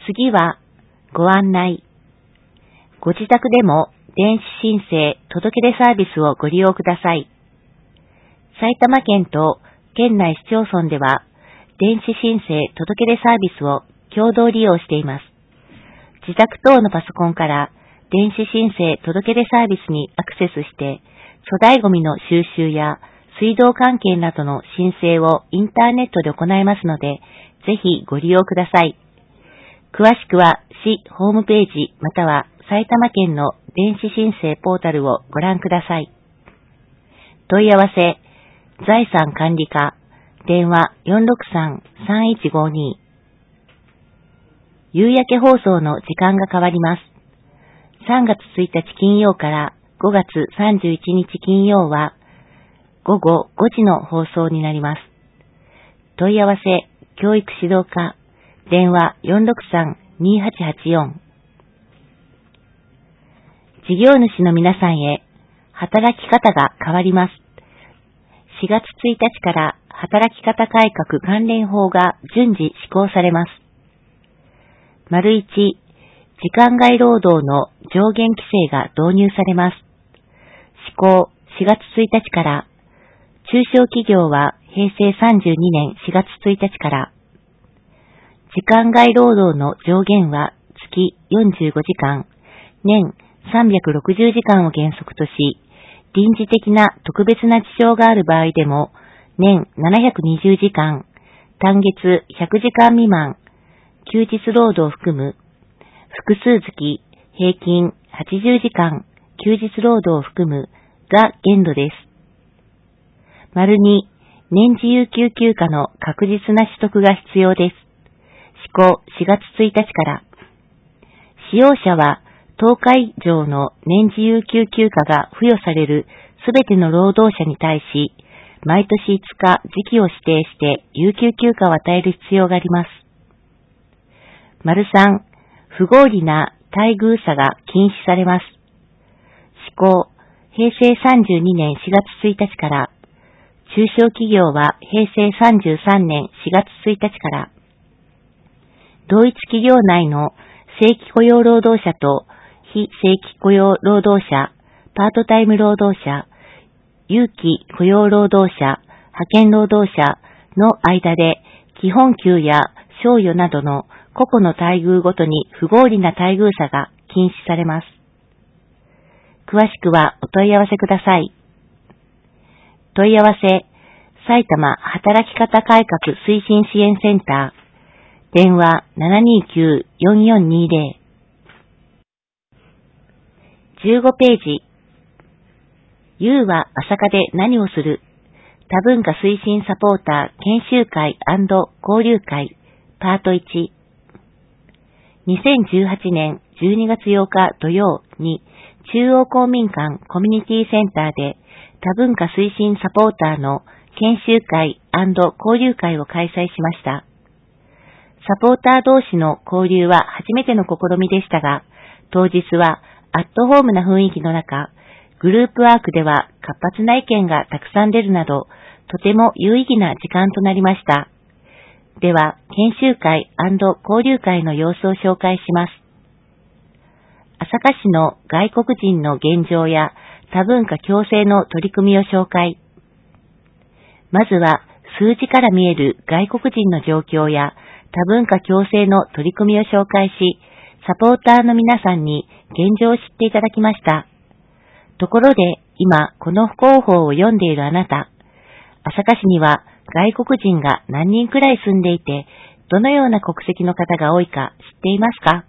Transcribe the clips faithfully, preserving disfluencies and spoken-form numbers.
次はご案内。ご自宅でも電子申請届出サービスをご利用ください。埼玉県と県内市町村では電子申請届出サービスを共同利用しています。自宅等のパソコンから電子申請届出サービスにアクセスして粗大ごみの収集や水道関係などの申請をインターネットで行えますので、ぜひご利用ください。詳しくは市ホームページまたは埼玉県の電子申請ポータルをご覧ください。問い合わせ、財産管理課、電話 よんろくさん さんいちごに。夕焼け放送の時間が変わります。さんがつついたち金曜からごがつさんじゅういちにち金曜はごごごじの放送になります。問い合わせ、教育指導課、電話 よんろくさん にはちはちよん。事業主の皆さんへ、働き方が変わります。しがつついたちから働き方改革関連法が順次施行されます。丸いち、時間外労働の上限規制が導入されます。施行しがつついたちから、中小企業はへいせいさんじゅうにねんしがつついたちから、時間外労働の上限は月よんじゅうごじかん、年さんびゃくろくじゅうじかんを原則とし、臨時的な特別な事情がある場合でも、年ななひゃくにじゅうじかん、単月ひゃくじかん未満、休日労働を含む、複数月平均はちじゅうじかん、休日労働を含むが限度です。丸に、年次有給休暇の確実な取得が必要です。施行しがつついたちから、使用者はとおか以上の年次有給休暇が付与されるすべての労働者に対し、毎年いつか時期を指定して有給休暇を与える必要があります。丸さん、不合理な待遇差が禁止されます。施行、へいせいさんじゅうにねんしがつついたちから、中小企業はへいせいさんじゅうさんねんしがつついたちから、同一企業内の正規雇用労働者と非正規雇用労働者、パートタイム労働者、有期雇用労働者、派遣労働者の間で基本給や賞与などの個々の待遇ごとに不合理な待遇差が禁止されます。詳しくはお問い合わせください。問い合わせ、埼玉働き方改革推進支援センター、電話 ななにきゅう よんよんにぜろ。じゅうごページ。ゆうは朝霞で何をする？多文化推進サポーター研修会&交流会パートいち。にせんじゅうはちねんじゅうにがつようか土曜に中央公民館コミュニティセンターで多文化推進サポーターの研修会&交流会を開催しました。サポーター同士の交流は初めての試みでしたが、当日はアットホームな雰囲気の中、グループワークでは活発な意見がたくさん出るなど、とても有意義な時間となりました。では、研修会&交流会の様子を紹介します。朝霞市の外国人の現状や多文化共生の取り組みを紹介。まずは、数字から見える外国人の状況や多文化共生の取り組みを紹介し、サポーターの皆さんに現状を知っていただきました。ところで、今、この広報を読んでいるあなた、朝霞市には外国人が何人くらい住んでいて、どのような国籍の方が多いか知っていますか？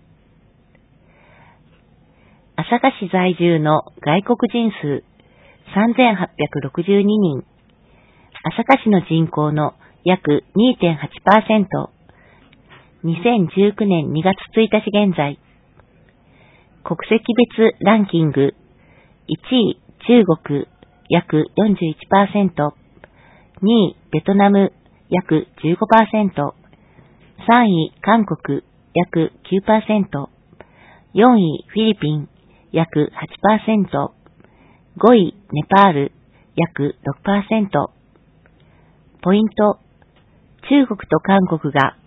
朝霞市在住の外国人数さんぜんはっぴゃくろくじゅうににん、朝霞市の人口の約 にてんはちパーセント、にせんじゅうきゅうねんにがつついたち現在、国籍別ランキング、いちい中国約 よんじゅういちパーセント、にいベトナム約 じゅうごパーセント、さんい韓国約 きゅうパーセント、よんいフィリピン約 はちパーセント、ごいネパール約 ろくパーセント。ポイント、中国と韓国が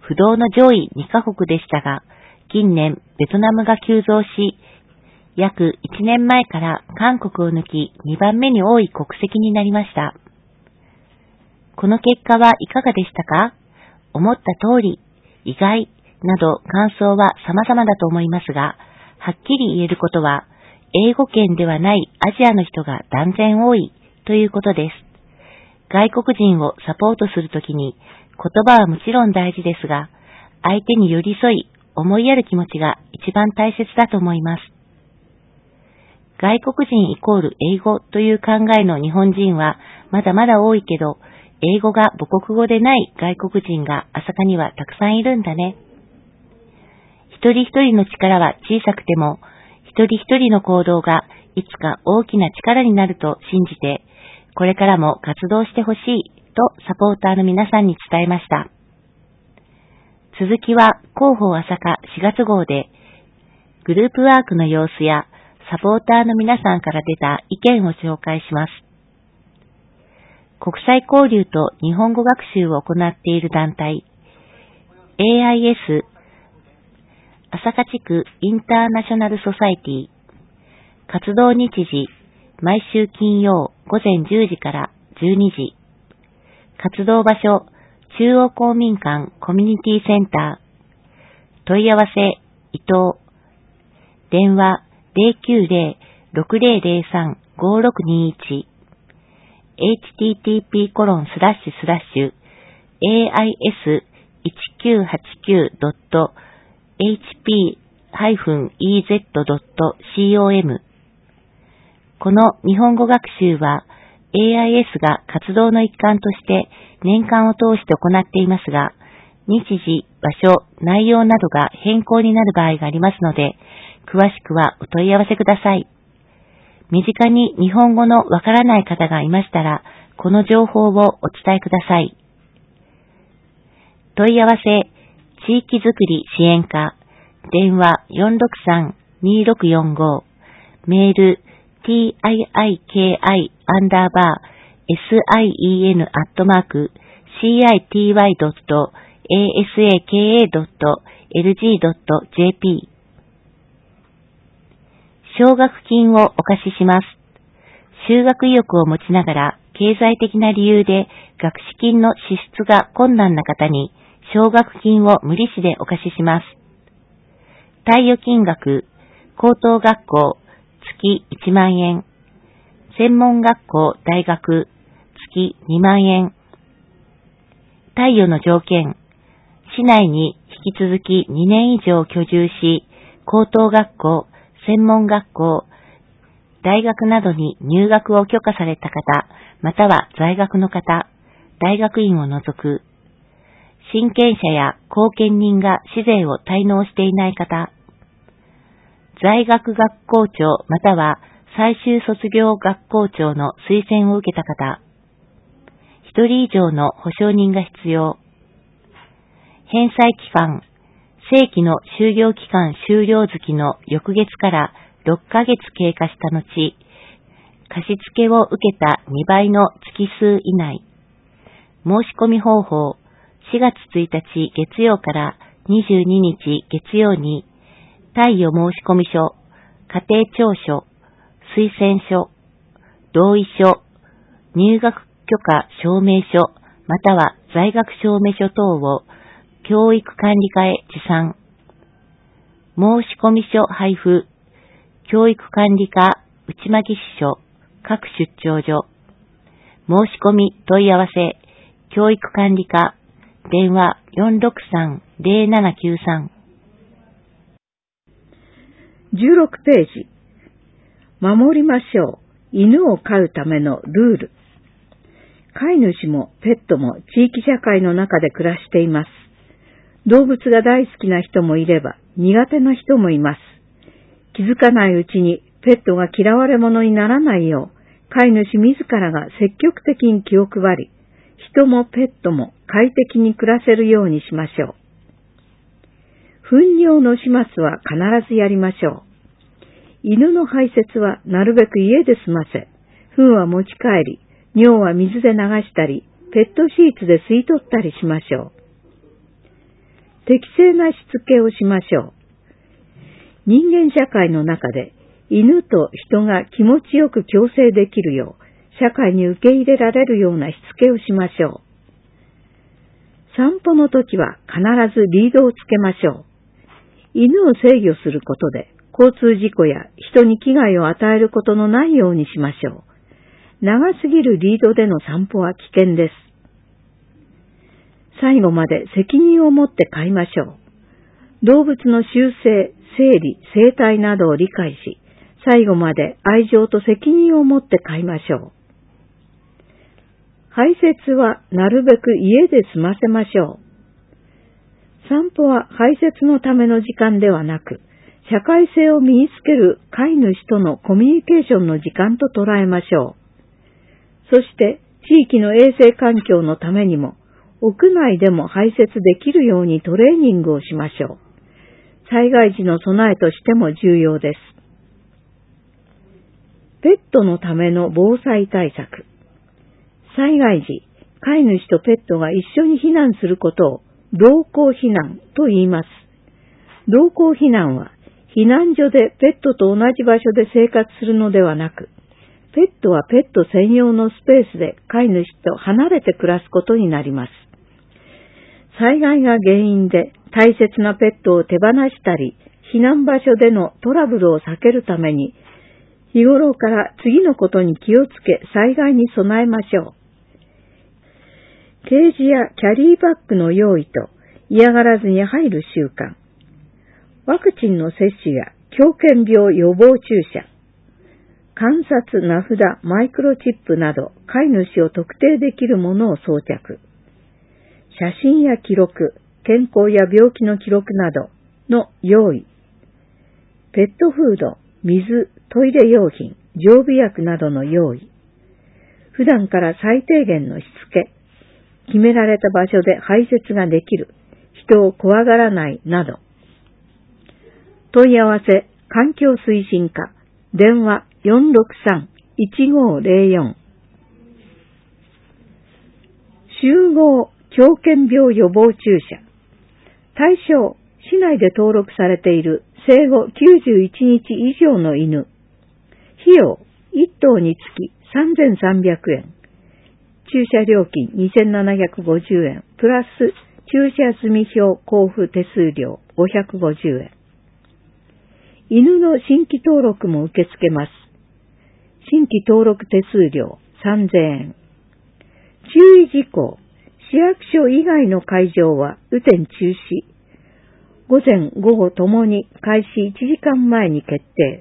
不動の上位にカ国でしたが、近年ベトナムが急増し、約いちねんまえから韓国を抜きにばんめに多い国籍になりました。この結果はいかがでしたか？思った通り、意外など感想は様々だと思いますが、はっきり言えることは、英語圏ではないアジアの人が断然多いということです。外国人をサポートするときに言葉はもちろん大事ですが、相手に寄り添い、思いやる気持ちが一番大切だと思います。外国人イコール英語という考えの日本人はまだまだ多いけど、英語が母国語でない外国人が朝霞にはたくさんいるんだね。一人一人の力は小さくても、一人一人の行動がいつか大きな力になると信じて、これからも活動してほしいとサポーターの皆さんに伝えました。続きは広報朝霞しがつ号で、グループワークの様子やサポーターの皆さんから出た意見を紹介します。国際交流と日本語学習を行っている団体、エーアイエス 朝霞地区インターナショナルソサイティ、活動日時、毎週金曜午前じゅうじからじゅうにじ、活動場所、中央公民館コミュニティセンター、問い合わせ、伊藤、電話 ゼロきゅうゼロ ろくゼロゼロさん ごろくにいち、エイチティーティーピーコロンスラッシュスラッシュ エーアイエスいちきゅうはちきゅうドットエイチピーイーゼットドットコム この日本語学習は エーアイエス が活動の一環として年間を通して行っていますが、日時、場所、内容などが変更になる場合がありますので、詳しくはお問い合わせください。身近に日本語のわからない方がいましたら、この情報をお伝えください。問い合わせ、地域づくり支援課、電話 よんろくさん にろくよんご、メール、ティーアイアイケーアイ アンダーバー エスアイイーエヌ アットマーク シーアイティーワイ ドット エーエスエーケーエー ドット エルジー ドット ジェーピー奨学金をお貸しします。修学意欲を持ちながら経済的な理由で学資金の支出が困難な方に奨学金を無利子でお貸しします。貸与金額、高等学校月いちまんえん、専門学校大学月にまんえん。貸与の条件、市内に引き続きにねん以上居住し、高等学校、専門学校、大学などに入学を許可された方、または在学の方、大学院を除く、親権者や後見人が市税を滞納していない方、在学学校長または最終卒業学校長の推薦を受けた方、一人以上の保証人が必要、返済期間、正規の就業期間終了月の翌月からろっかげつ経過した後、貸付を受けたにばいの月数以内、申し込み方法、しがつついたち月曜からにじゅうににち月曜に、貸与申込書、家庭調書、推薦書、同意書、入学許可証明書、または在学証明書等を教育管理課へ持参。申込書配布、教育管理課内間議支所、各出張所。申し込み問い合わせ、教育管理課、電話 よんろくさん ゼロななきゅうさん。 じゅうろくページ。守りましょう。犬を飼うためのルール。飼い主もペットも地域社会の中で暮らしています。動物が大好きな人もいれば苦手な人もいます。気づかないうちにペットが嫌われ者にならないよう、飼い主自らが積極的に気を配り、人もペットも快適に暮らせるようにしましょう。糞尿の始末は必ずやりましょう。犬の排泄はなるべく家で済ませ、糞は持ち帰り、尿は水で流したり、ペットシーツで吸い取ったりしましょう。 適正なしつけをしましょう。人間社会の中で犬と人が気持ちよく共生できるよう、社会に受け入れられるようなしつけをしましょう。散歩の時は必ずリードをつけましょう。犬を制御することで交通事故や人に危害を与えることのないようにしましょう。長すぎるリードでの散歩は危険です。最後まで責任を持って飼いましょう。動物の習性、生理、生態などを理解し、最後まで愛情と責任を持って飼いましょう。排泄はなるべく家で済ませましょう。散歩は排泄のための時間ではなく、社会性を身につける飼い主とのコミュニケーションの時間と捉えましょう。そして地域の衛生環境のためにも、屋内でも排泄できるようにトレーニングをしましょう。災害時の備えとしても重要です。ペットのための防災対策。災害時、飼い主とペットが一緒に避難することを同行避難と言います。同行避難は、避難所でペットと同じ場所で生活するのではなく、ペットはペット専用のスペースで飼い主と離れて暮らすことになります。災害が原因で大切なペットを手放したり、避難場所でのトラブルを避けるために、日頃から次のことに気をつけ災害に備えましょう。ケージやキャリーバッグの用意と嫌がらずに入る習慣。ワクチンの接種や狂犬病予防注射。観察、名札、マイクロチップなど飼い主を特定できるものを装着。写真や記録、健康や病気の記録などの用意。ペットフード、水、トイレ用品、常備薬などの用意。普段から最低限のしつけ。決められた場所で排泄ができる。人を怖がらないなど。問い合わせ、環境推進課。電話 よんろくさん いちごゼロよん。集合狂犬病予防注射。対象、市内で登録されている生後きゅうじゅういちにち以上の犬。費用、いっ頭につきさんぜんさんびゃくえん。注射料金にせんななひゃくごじゅうえん、プラス注射済票交付手数料ごひゃくごじゅうえん。犬の新規登録も受け付けます。新規登録手数料さんぜんえん。注意事項、市役所以外の会場は雨天中止。午前午後ともに開始いちじかんまえに決定。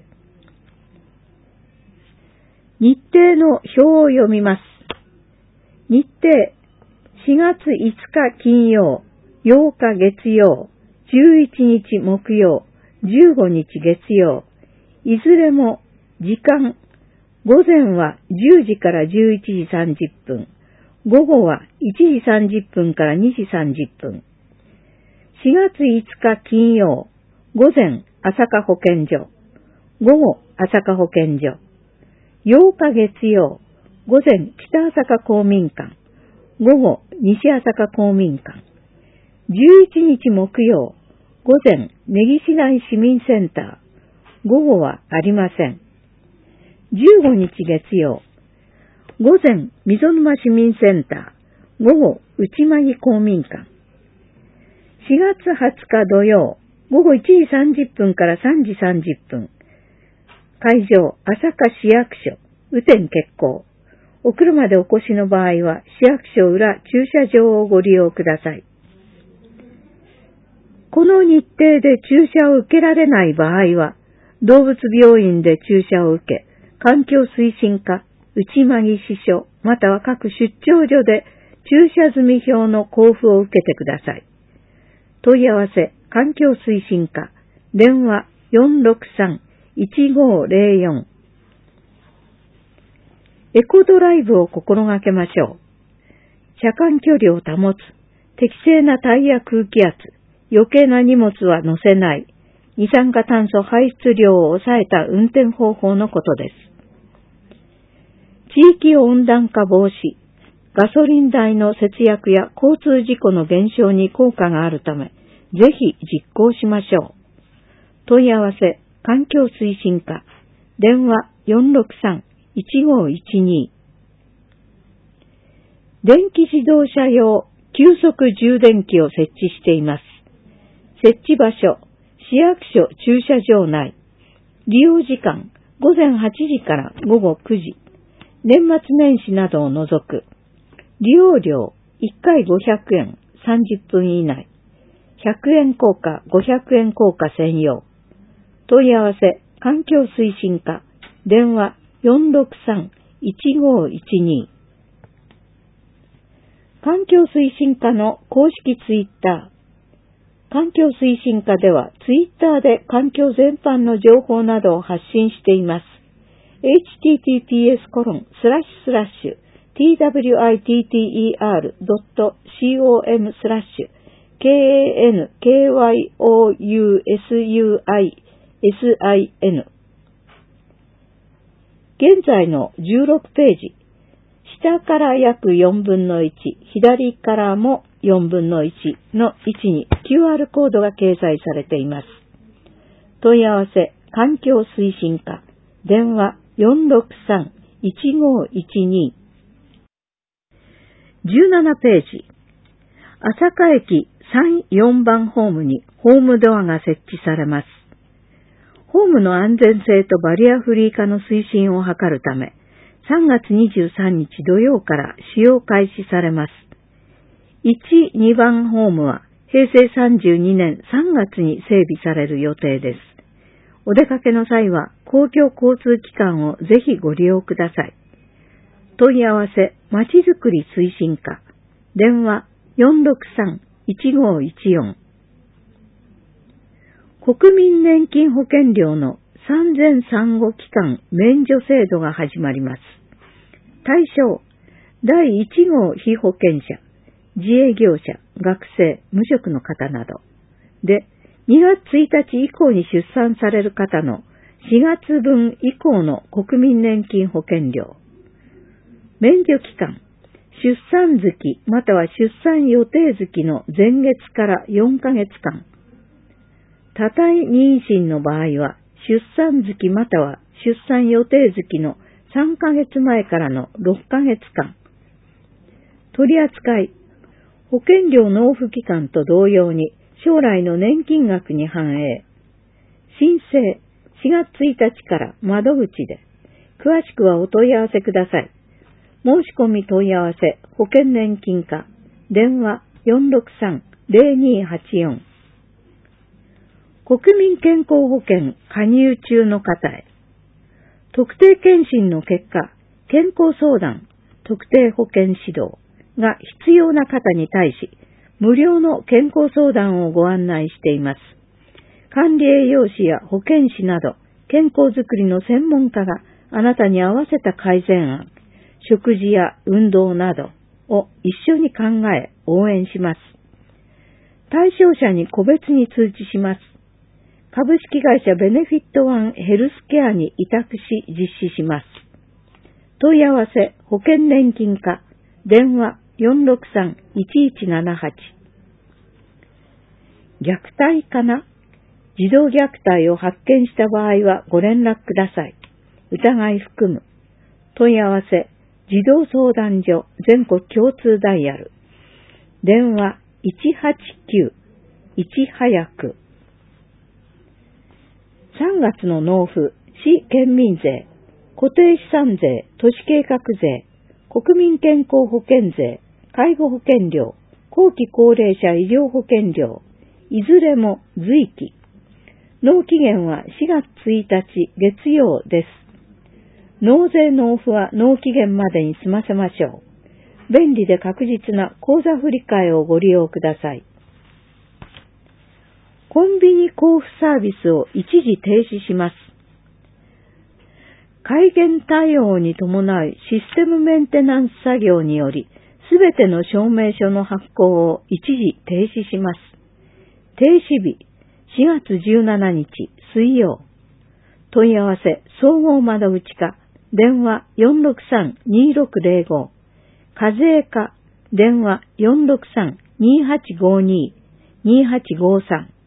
日程の表を読みます。日程、しがついつか金曜、ようか月曜、じゅういちにち木曜、じゅうごにち月曜、いずれも時間、午前はじゅうじからじゅういちじさんじゅっぷん、午後はいちじさんじゅっぷんからにじさんじゅっぷん。しがついつか金曜、午前朝霞保健所、午後朝霞保健所、ようか月曜、午前北朝霞公民館、午後西朝霞公民館、じゅういちにち木曜、午前根岸台市民センター、午後はありません。じゅうごにち月曜、午前溝沼市民センター、午後内間木公民館。しがつはつか土曜、午後いちじさんじゅっぷんからさんじさんじゅっぷん。会場、朝霞市役所、雨天決行。お車でお越しの場合は、市役所裏駐車場をご利用ください。この日程で注射を受けられない場合は、動物病院で注射を受け、環境推進課、内間木支所、または各出張所で注射済票の交付を受けてください。問い合わせ、環境推進課、電話 よんろくさん いちごゼロよん。エコドライブを心がけましょう。車間距離を保つ、適正なタイヤ空気圧、余計な荷物は乗せない、二酸化炭素排出量を抑えた運転方法のことです。地域温暖化防止、ガソリン代の節約や交通事故の減少に効果があるため、 ぜひ実行しましょう。問い合わせ、環境推進課、電話 よんろくさん いちごいちに。電気自動車用急速充電器を設置しています。設置場所、市役所駐車場内。利用時間、ごぜんはちじからごごくじ。年末年始などを除く。利用料、いっかいごひゃくえん、さんじゅっぷん以内。ひゃくえん硬貨、ごひゃくえん硬貨専用。問い合わせ、環境推進課、電話 よんろくさん いちごいちに。環境推進課の公式ツイッター。環境推進課ではツイッターで環境全般の情報などを発信しています。エイチティーティーピーエスコロンスラッシュスラッシュ ティーダブリューアイティーティーイーアールドットコム スラッシュ ケーエーエヌケーワイオーユーエスユーアイエスアイエヌ。現在のじゅうろくページ。下から約よんぶんのいち、左からもよんぶんのいちの位置に キューアール コードが掲載されています。問い合わせ、環境推進課、電話 よんろくさん いちごいちに。じゅうななページ。朝霞駅さん、よんばんホームにホームドアが設置されます。ホームの安全性とバリアフリー化の推進を図るため、さんがつにじゅうさんにち土曜から使用開始されます。いち、にばんホームはへいせいさんじゅうにねんさんがつに整備される予定です。お出かけの際は公共交通機関をぜひご利用ください。問い合わせ、まちづくり推進課、電話 よんろくさん いちごいちよん。国民年金保険料の産前産後期間免除制度が始まります。対象、だいいちごう被保険者、自営業者、学生、無職の方などで、にがつついたち以降に出産される方のしがつぶん以降の国民年金保険料。免除期間、出産月または出産予定月の前月からよんかげつかん。多胎妊娠の場合は、出産月または出産予定月のさんかげつまえからのろっかげつかん。取り扱い、保険料納付期間と同様に将来の年金額に反映。申請、しがつついたちから窓口で。詳しくはお問い合わせください。申し込み問い合わせ、保険年金課、電話 よんろくさん ゼロにはちよん。国民健康保険加入中の方へ。特定健診の結果、健康相談、特定保険指導が必要な方に対し、無料の健康相談をご案内しています。管理栄養士や保健師など、健康づくりの専門家があなたに合わせた改善案、食事や運動などを一緒に考え応援します。対象者に個別に通知します。株式会社ベネフィットワンヘルスケアに委託し実施します。問い合わせ保険年金課、電話 よんろくさん いちいちななはち。虐待かな？児童虐待を発見した場合はご連絡ください。疑い含む。問い合わせ児童相談所全国共通ダイヤル。電話いちはちきゅういち早く。さんがつの納付、市県民税、固定資産税、都市計画税、国民健康保険税、介護保険料、後期高齢者医療保険料、いずれも随期。納期限はしがつついたち月曜です。納税納付は納期限までに済ませましょう。便利で確実な口座振替をご利用ください。コンビニ交付サービスを一時停止します。改元対応に伴うシステムメンテナンス作業により、すべての証明書の発行を一時停止します。停止日、しがつじゅうしちにち水曜。問い合わせ、総合窓口課、電話 よんろくさん にろくゼロご。課税課、電話 よんろくさん にはちごに。 にはちごさん。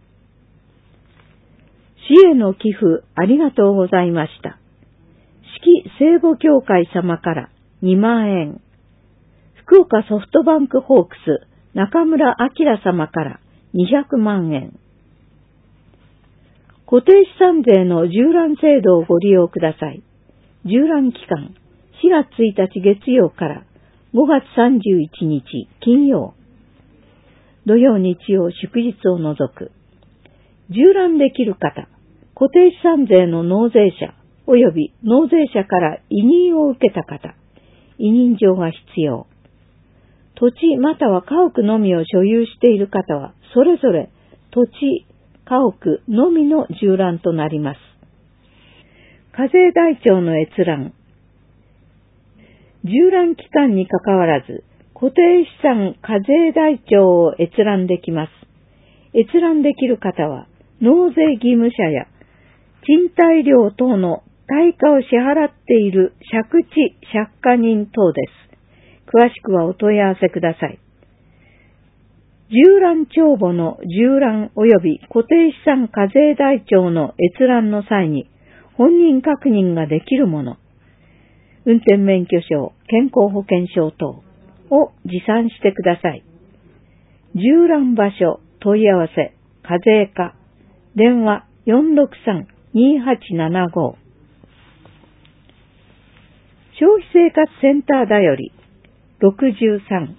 市への寄付ありがとうございました。四季聖母協会様からにまんえん。福岡ソフトバンクホークス中村明様からにひゃくまんえん。固定資産税の縦覧制度をご利用ください。縦覧期間しがつついたち月曜からごがつさんじゅういちにち金曜。土曜日曜祝日を除く。縦覧できる方、固定資産税の納税者及び納税者から委任を受けた方、委任状が必要。土地または家屋のみを所有している方は、それぞれ土地、家屋のみの縦覧となります。課税台帳の閲覧。縦覧期間にかかわらず、固定資産課税台帳を閲覧できます。閲覧できる方は、納税義務者や賃貸料等の対価を支払っている借地借家人等です。詳しくはお問い合わせください。縦覧帳簿の縦覧及び固定資産課税台帳の閲覧の際に本人確認ができるもの、運転免許証、健康保険証等を持参してください。縦覧場所、問い合わせ、課税課、電話 よんろくさん にはちななご。消費生活センターだよりろくじゅうさん。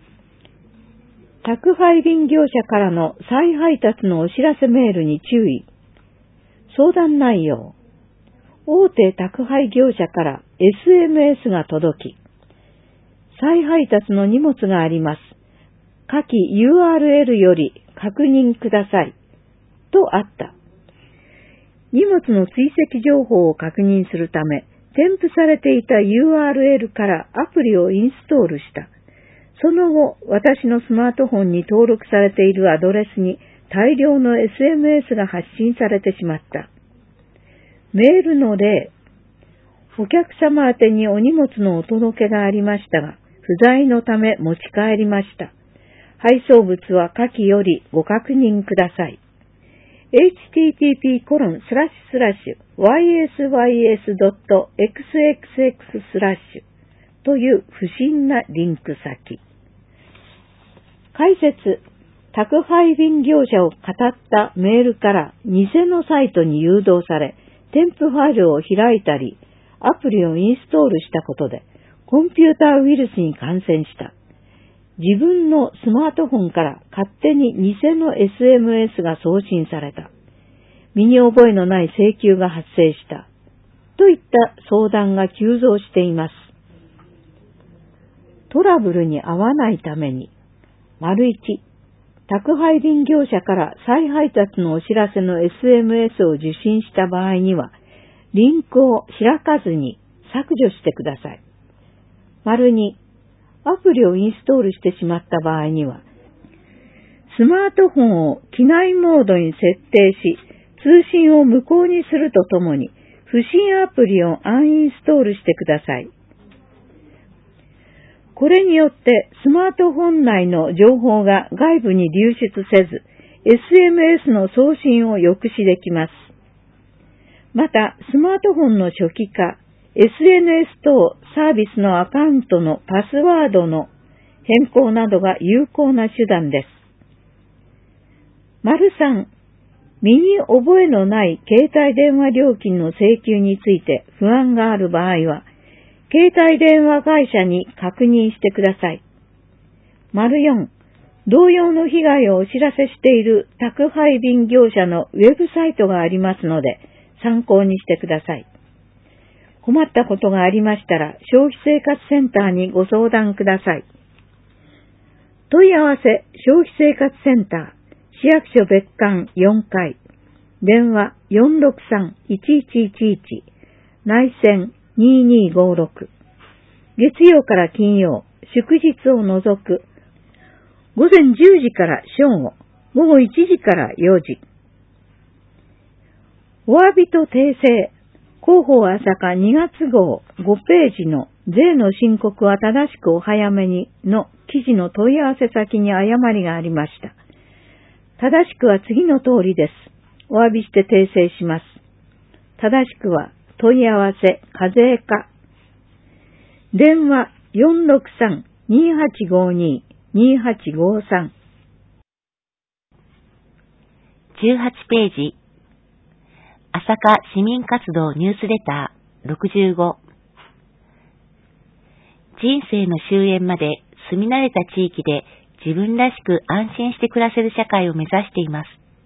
宅配便業者からの再配達のお知らせメールに注意。相談内容。大手宅配業者から エスエムエス が届き、再配達の荷物があります。下記 ユーアールエル より確認ください。とあった。荷物の追跡情報を確認するため、添付されていた ユーアールエル からアプリをインストールした。その後、私のスマートフォンに登録されているアドレスに大量の エスエムエス が発信されてしまった。メールの例。お客様宛てにお荷物のお届けがありましたが、不在のため持ち帰りました。配送物は下記よりご確認ください。エイチティーティーピーコロンスラッシュスラッシュワイエスワイエスドットエックスエックスエックススラッシュという不審なリンク先。解説。宅配便業者を語ったメールから偽のサイトに誘導され、添付ファイルを開いたり、アプリをインストールしたことで、コンピューターウイルスに感染した。自分のスマートフォンから勝手に偽の エスエムエス が送信された。身に覚えのない請求が発生した。といった相談が急増しています。トラブルに遭わないために、丸一、宅配便業者から再配達のお知らせの エスエムエス を受信した場合には、リンクを開かずに削除してください。丸二、アプリをインストールしてしまった場合には、スマートフォンを機内モードに設定し、通信を無効にするとともに、不審アプリをアンインストールしてください。これによってスマートフォン内の情報が外部に流出せず、エスエムエス の送信を抑止できます。また、スマートフォンの初期化、エスエヌエス 等サービスのアカウントのパスワードの変更などが有効な手段です。丸さん、身に覚えのない携帯電話料金の請求について不安がある場合は、携帯電話会社に確認してください。丸よん、同様の被害をお知らせしている宅配便業者のウェブサイトがありますので、参考にしてください。困ったことがありましたら、消費生活センターにご相談ください。問い合わせ、消費生活センター、市役所別館よんかい、電話 よんろくさん いちいちいちいち、内線ににごろく、月曜から金曜、祝日を除く、午前じゅうじから正午、午後いちじからよじ。お詫びと訂正、広報朝霞にがつ号ごページの税の申告は正しくお早めにの記事の問い合わせ先に誤りがありました。 正しくは次の通りです。お詫びして訂正します。正しくは問い合わせ課税課。電話 よんろくさん にーはちごにー にーはちごさん。 じゅうはちページ。朝霞市民活動ニュースレターろくじゅうご。人生の終焉まで住み慣れた地域で自分らしく安心して暮らせる社会を目指しています。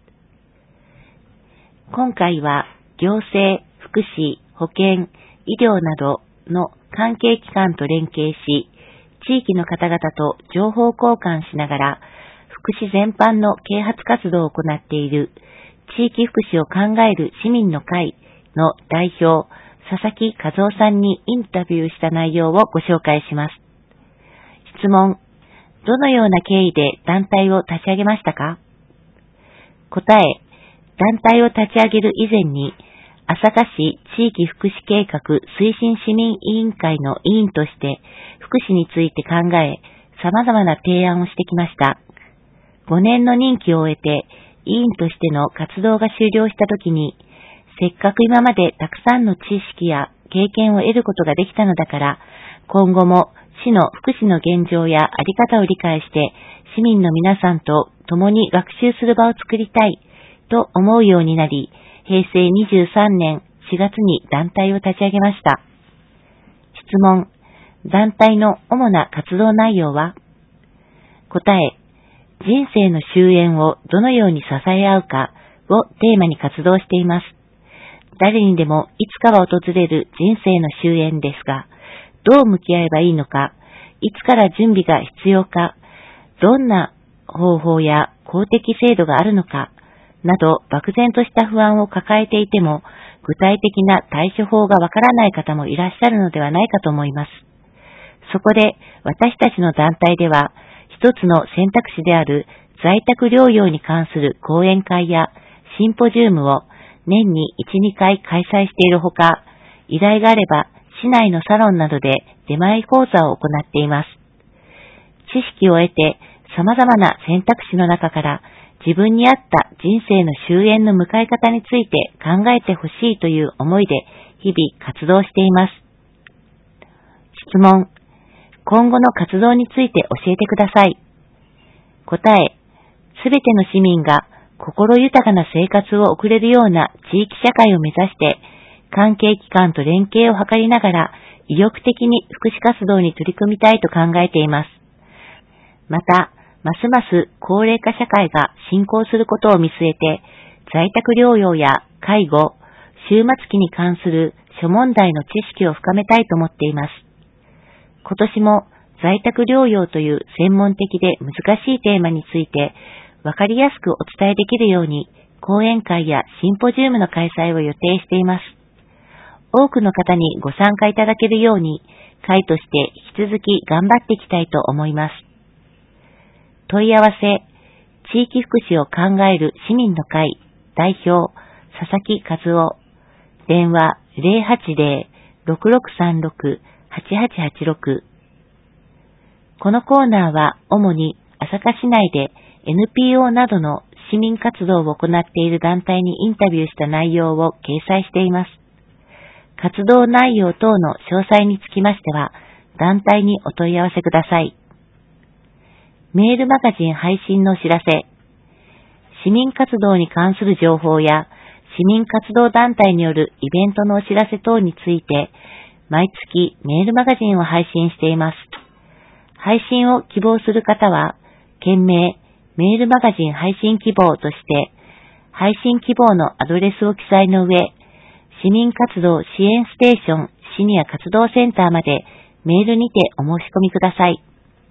今回は行政、福祉、保健、医療などの関係機関と連携し、地域の方々と情報交換しながら福祉全般の啓発活動を行っている地域福祉を考える市民の会の代表、佐々木和夫さんにインタビューした内容をご紹介します。質問。どのような経緯で団体を立ち上げましたか？答え。団体を立ち上げる以前に、朝霞市地域福祉計画推進市民委員会の委員として福祉について考え、様々な提案をしてきました。ごねんの任期を終えて、委員としての活動が終了したときに、せっかく今までたくさんの知識や経験を得ることができたのだから、今後も市の福祉の現状やあり方を理解して、市民の皆さんと共に学習する場を作りたいと思うようになり、へいせいにじゅうさんねんしがつに団体を立ち上げました。質問。団体の主な活動内容は？答え。人生の終焉をどのように支え合うかをテーマに活動しています。誰にでもいつかは訪れる人生の終焉ですが、どう向き合えばいいのか、いつから準備が必要か、どんな方法や公的制度があるのか、など漠然とした不安を抱えていても、具体的な対処法がわからない方もいらっしゃるのではないかと思います。そこで私たちの団体では、一つの選択肢である在宅療養に関する講演会やシンポジウムを年にいち、にかい開催しているほか、依頼があれば市内のサロンなどで出前講座を行っています。知識を得て様々な選択肢の中から自分に合った人生の終焉の迎え方について考えてほしいという思いで日々活動しています。質問。今後の活動について教えてください。答え。すべての市民が心豊かな生活を送れるような地域社会を目指して、関係機関と連携を図りながら意欲的に福祉活動に取り組みたいと考えています。また、ますます高齢化社会が進行することを見据えて、在宅療養や介護、終末期に関する諸問題の知識を深めたいと思っています。今年も在宅療養という専門的で難しいテーマについてわかりやすくお伝えできるように講演会やシンポジウムの開催を予定しています。多くの方にご参加いただけるように会として引き続き頑張っていきたいと思います。問い合わせ、地域福祉を考える市民の会代表佐々木和夫、電話 ゼロはちゼロ ろくろくさんろく はちはちはちろく。このコーナーは主に朝霞市内で エヌピーオー などの市民活動を行っている団体にインタビューした内容を掲載しています。活動内容等の詳細につきましては、団体にお問い合わせください。メールマガジン配信のお知らせ、市民活動に関する情報や市民活動団体によるイベントのお知らせ等について、毎月メールマガジンを配信しています。配信を希望する方は、件名、メールマガジン配信希望として、配信希望のアドレスを記載の上、市民活動支援ステーションシニア活動センターまでメールにてお申し込みください。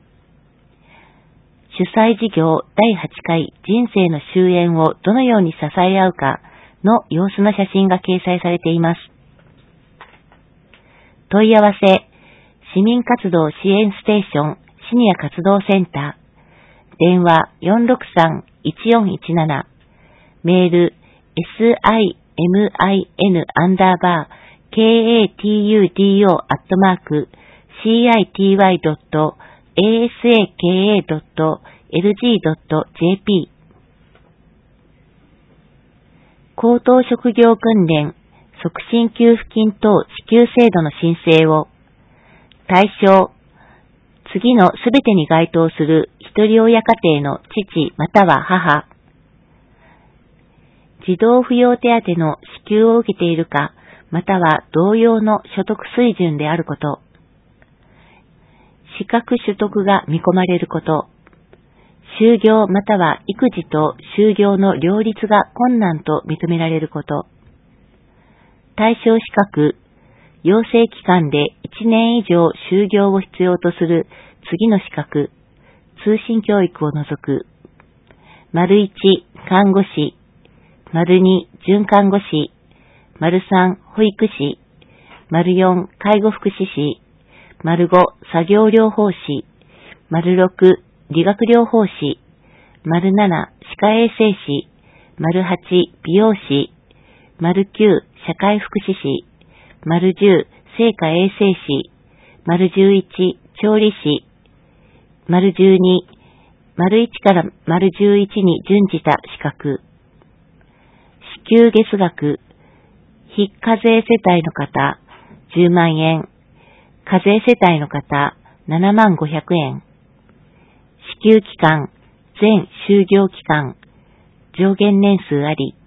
主催事業だいはちかい人生の終焉をどのように支え合うかの様子の写真が掲載されています。問い合わせ、市民活動支援ステーションシニア活動センター、電話 よんろくさん いちよんいちなな、メール simin アンダーバー katudo アットマーク city.asaka.lg.jp 高等職業訓練促進給付金等支給制度の申請を、対象、次のすべてに該当する一人親家庭の父または母、児童扶養手当の支給を受けているか、または同様の所得水準であること、資格取得が見込まれること、就業または育児と就業の両立が困難と認められること、対象資格、養成期間でいちねん以上就業を必要とする次の資格、通信教育を除く、丸いち、看護師、丸に、准看護師、丸さん、保育士、丸よん、介護福祉士、丸ご、作業療法士、丸ろく、理学療法士、丸なな、歯科衛生士、丸はち、美容師、丸きゅう、社会福祉士、丸じゅう、生化衛生士、丸じゅういち、調理師、丸じゅうに、丸いちから丸じゅういちに準じた資格、支給月額、非課税世帯の方、じゅうまんえん、課税世帯の方、ななまんごひゃくえん、支給期間、全就業期間、上限年数あり、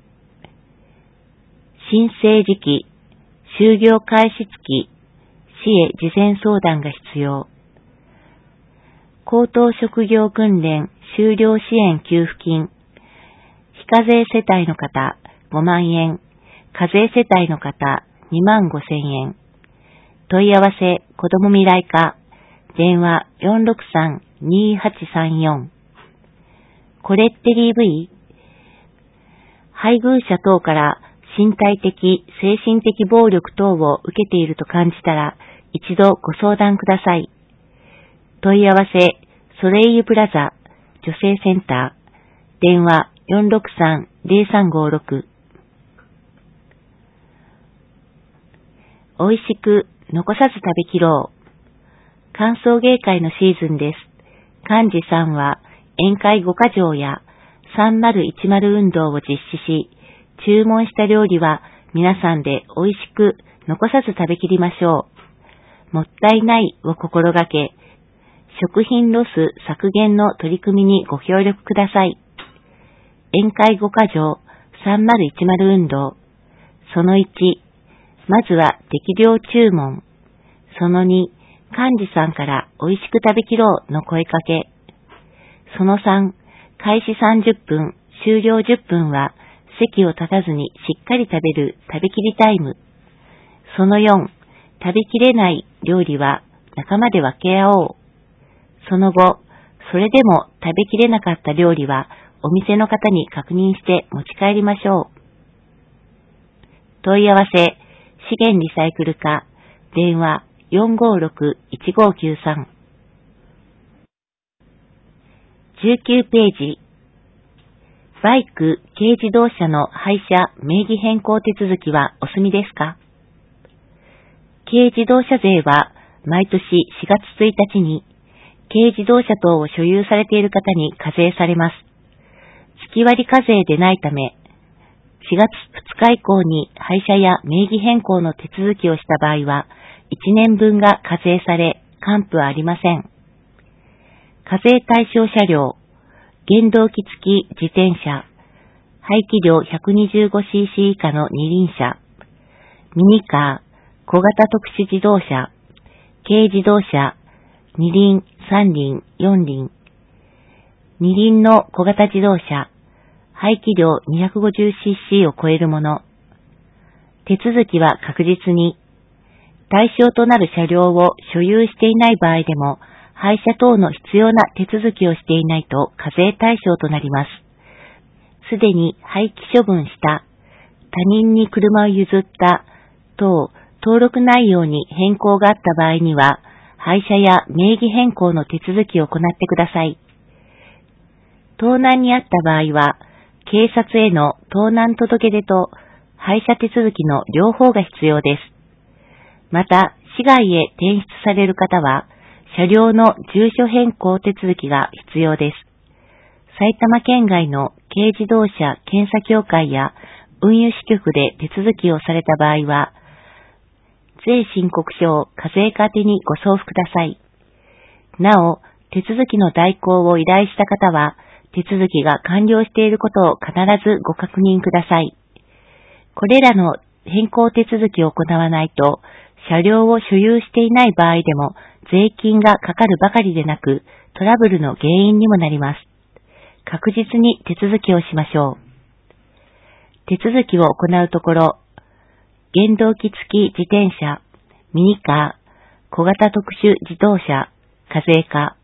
申請時期、就業開始月、市へ事前相談が必要。高等職業訓練修了支援給付金、非課税世帯の方ごまんえん、課税世帯の方にまんごせんえん。問い合わせ子ども未来課、電話 よんろくさん にーはちさんよん。これって ディーブイ？ 配偶者等から身体的、精神的暴力等を受けていると感じたら、一度ご相談ください。問い合わせ、ソレイユプラザ、女性センター、電話 よんろくさん ぜろさんごろく。おいしく残さず食べきろう。歓送迎会のシーズンです。幹事さんは宴会ごか条やさんまるいちまる運動を実施し、注文した料理は皆さんでおいしく残さず食べきりましょう。もったいないを心がけ、食品ロス削減の取り組みにご協力ください。宴会ごか条さんまるいちまる運動。そのいち、まずは適量注文。そのに、幹事さんからおいしく食べきろうの声かけ。そのさん、開始さんじゅっぷん、終了じゅっぷんは席を立たずにしっかり食べる食べきりタイム。そのよん、食べきれない料理は仲間で分け合おう。そのご、それでも食べきれなかった料理はお店の方に確認して持ち帰りましょう。問い合わせ、資源リサイクル課、電話 よんごろくいちごきゅうさん。じゅうきゅうページ。バイク、軽自動車の廃車、名義変更手続きはお済みですか？軽自動車税は毎年しがつついたちに軽自動車等を所有されている方に課税されます。月割課税でないため、しがつふつか以降に廃車や名義変更の手続きをした場合は、いちねんぶんが課税され、還付はありません。課税対象車両、原動機付き自転車、排気量 ひゃくにじゅうごシーシー 以下の二輪車、ミニカー、小型特殊自動車、軽自動車、二輪、三輪、四輪、二輪の小型自動車、排気量 にひゃくごじゅうシーシー を超えるもの。手続きは確実に、対象となる車両を所有していない場合でも、廃車等の必要な手続きをしていないと課税対象となります。すでに廃棄処分した、他人に車を譲った等、登録内容に変更があった場合には、廃車や名義変更の手続きを行ってください。盗難にあった場合は、警察への盗難届出と廃車手続きの両方が必要です。また、市外へ転出される方は、車両の住所変更手続きが必要です。埼玉県外の軽自動車検査協会や運輸支局で手続きをされた場合は、税申告書を課税課宛てにご送付ください。なお、手続きの代行を依頼した方は、手続きが完了していることを必ずご確認ください。これらの変更手続きを行わないと、車両を所有していない場合でも税金がかかるばかりでなく、トラブルの原因にもなります。確実に手続きをしましょう。手続きを行うところ、原動機付き自転車、ミニカー、小型特殊自動車、課税課、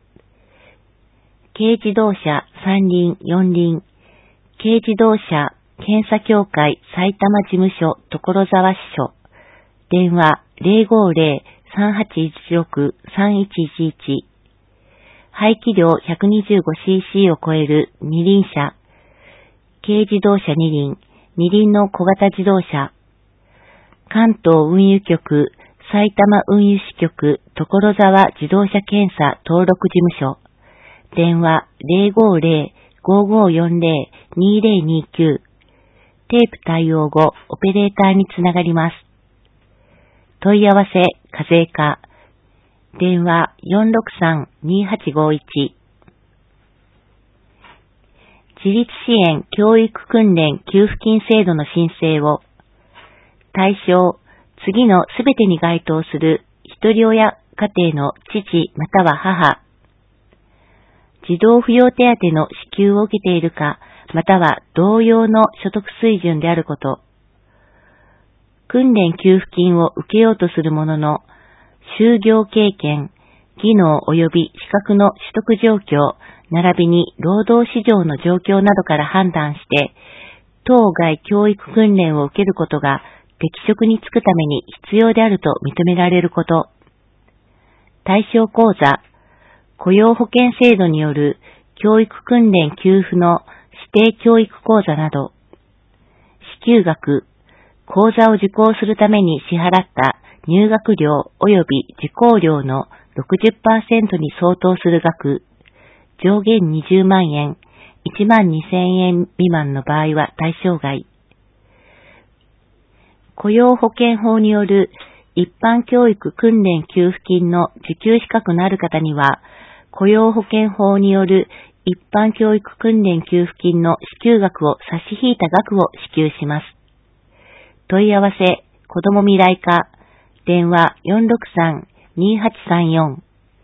軽自動車三輪四輪、軽自動車検査協会埼玉事務所所沢支所、電話 ゼロごゼロ さんはちいちろく さんいちいちいち、排気量 ひゃくにじゅうごシーシー を超える二輪車、軽自動車二輪、二輪の小型自動車、関東運輸局、埼玉運輸支局、所沢自動車検査登録事務所、電話 ゼロごゼロ ごごよんゼロ にゼロにきゅう、テープ対応後、オペレーターにつながります。問い合わせ、課税課、電話 よんろくさん にはちごいち、自立支援教育訓練給付金制度の申請を、対象、次のすべてに該当する一人親家庭の父または母、児童扶養手当の支給を受けているか、または同様の所得水準であること、訓練給付金を受けようとするものの、就業経験、技能及び資格の取得状況、並びに労働市場の状況などから判断して、当該教育訓練を受けることが適職に就くために必要であると認められること、対象講座、雇用保険制度による教育訓練給付の指定教育講座など、支給額、講座を受講するために支払った入学料及び受講料の ろくじゅっパーセント に相当する額、上限にじゅうまんえん、いちまんにせんえん未満の場合は対象外。雇用保険法による一般教育訓練給付金の受給資格のある方には、雇用保険法による一般教育訓練給付金の支給額を差し引いた額を支給します。問い合わせ、子ども未来課、電話 よんろくさん にはちさんよん。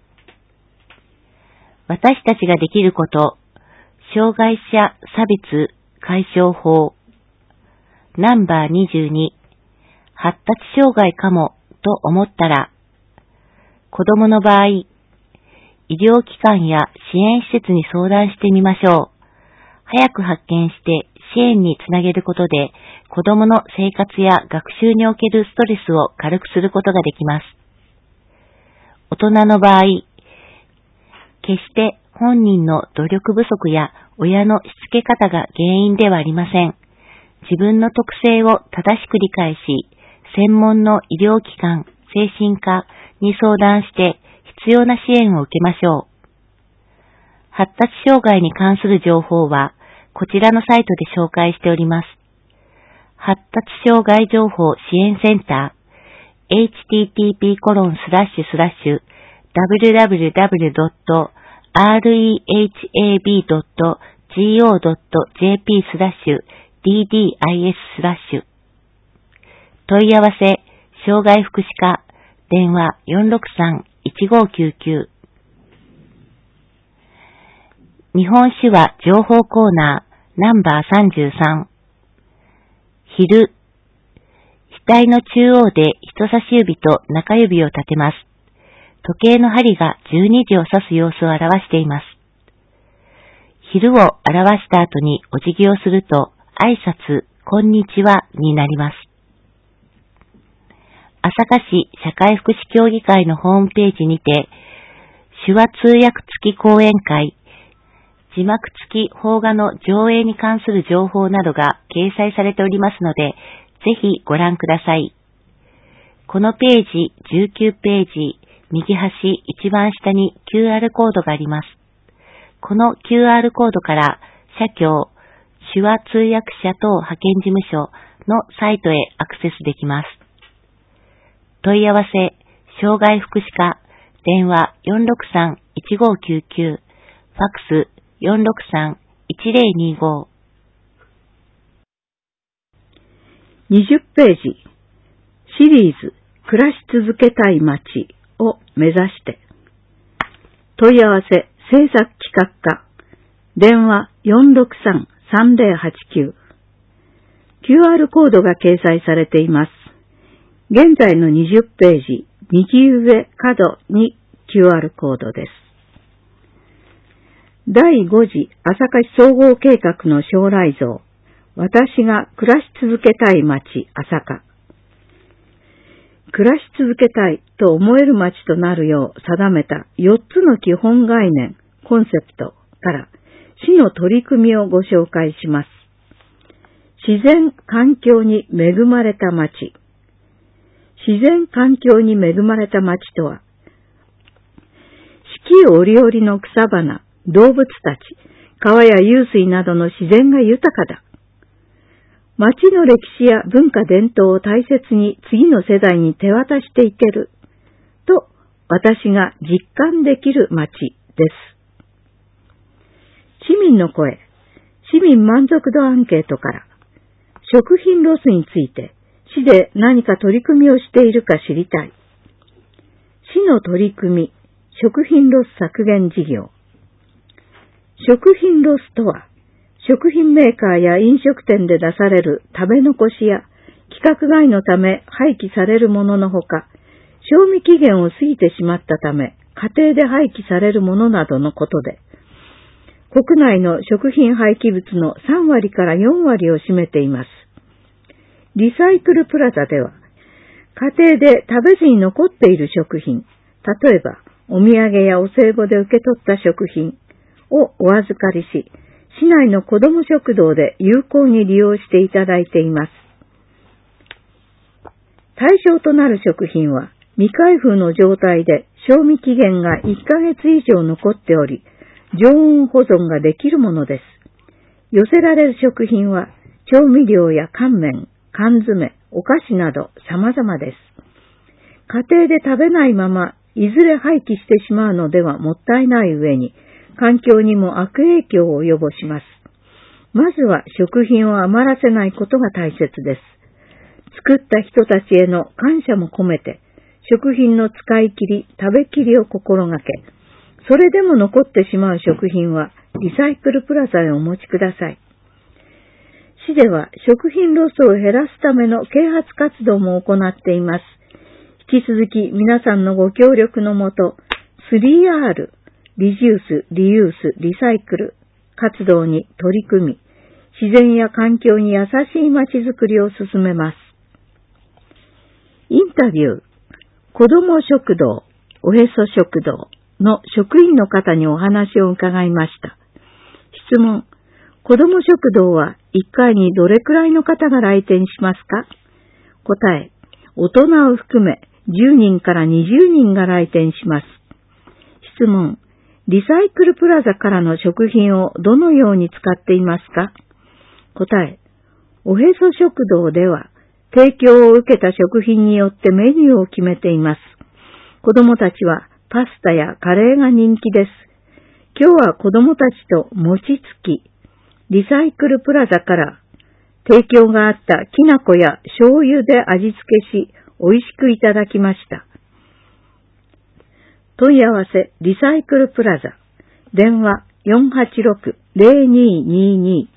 私たちができること、障害者差別解消法、ナンバーにじゅうに、発達障害かもと思ったら、子供の場合、医療機関や支援施設に相談してみましょう。早く発見して支援につなげることで、子供の生活や学習におけるストレスを軽くすることができます。大人の場合、決して本人の努力不足や親のしつけ方が原因ではありません。自分の特性を正しく理解し、専門の医療機関、精神科に相談して必要な支援を受けましょう。発達障害に関する情報はこちらのサイトで紹介しております。発達障害情報支援センター エイチティーティーピーコロンスラッシュスラッシュダブリューダブリューダブリュードットアールイーエイチエービードットジーオードットジェーピースラッシュディーディーアイエススラッシュ問い合わせ、障害福祉課、電話 よんろくさん いちごきゅうきゅう。日本手話情報コーナーナンバーさんじゅうさん。昼、額の中央で人差し指と中指を立てます。時計の針がじゅうにじを指す様子を表しています。昼を表した後にお辞儀をすると挨拶、こんにちはになります。朝霞市社会福祉協議会のホームページにて、手話通訳付き講演会、字幕付き邦画の上映に関する情報などが掲載されておりますので、ぜひご覧ください。このページじゅうきゅうページ、右端一番下に キューアール コードがあります。この キューアール コードから社協、 手話通訳者等派遣事務所のサイトへアクセスできます。問い合わせ、障害福祉課、電話 よんろくさん いちごきゅうきゅう、ファックス よんろくさん いちぜろにご。 にじゅっページ、シリーズ、暮らし続けたい街を目指して、問い合わせ、制作企画課、電話 よんろくさん さんぜろはちきゅう。キューアール コードが掲載されています。現在のにじゅっページ、右上角に キューアール コードです。だいご次朝霞市総合計画の将来像。私が暮らし続けたい街、朝霞。暮らし続けたいと思える街となるよう定めたよっつの基本概念、コンセプトから市の取り組みをご紹介します。自然環境に恵まれた街。自然環境に恵まれた街とは、四季折々の草花、動物たち、川や湧水などの自然が豊かだ。町の歴史や文化伝統を大切に次の世代に手渡していけると私が実感できる町です。市民の声、市民満足度アンケートから、食品ロスについて市で何か取り組みをしているか知りたい。市の取り組み、食品ロス削減事業。食品ロスとは、食品メーカーや飲食店で出される食べ残しや規格外のため廃棄されるもののほか、賞味期限を過ぎてしまったため家庭で廃棄されるものなどのことで、国内の食品廃棄物のさんわりからよんわりを占めています。リサイクルプラザでは、家庭で食べずに残っている食品、例えばお土産やお歳暮で受け取った食品をお預かりし、市内の子ども食堂で有効に利用していただいています。対象となる食品は未開封の状態で賞味期限がいっかげつ以上残っており、常温保存ができるものです。寄せられる食品は調味料や乾麺、缶詰、お菓子など様々です。家庭で食べないままいずれ廃棄してしまうのではもったいない上に、環境にも悪影響を及ぼします。まずは食品を余らせないことが大切です。作った人たちへの感謝も込めて、食品の使い切り、食べきりを心がけ、それでも残ってしまう食品はリサイクルプラザへお持ちください。市では食品ロスを減らすための啓発活動も行っています。引き続き皆さんのご協力のもと、スリーアール、リデュース、リユース、リサイクル活動に取り組み、自然や環境に優しい街づくりを進めます。インタビュー、子ども食堂、おへそ食堂の職員の方にお話を伺いました。質問、子ども食堂はいっかいにどれくらいの方が来店しますか？答え、大人を含めじゅうにんからにじゅうにんが来店します。質問、リサイクルプラザからの食品をどのように使っていますか？答え、おへそ食堂では提供を受けた食品によってメニューを決めています。子どもたちはパスタやカレーが人気です。今日は子どもたちと餅つき、リサイクルプラザから提供があったきな粉や醤油で味付けし、美味しくいただきました。問い合わせリサイクルプラザ、電話 よんはちろく ゼロにーにーに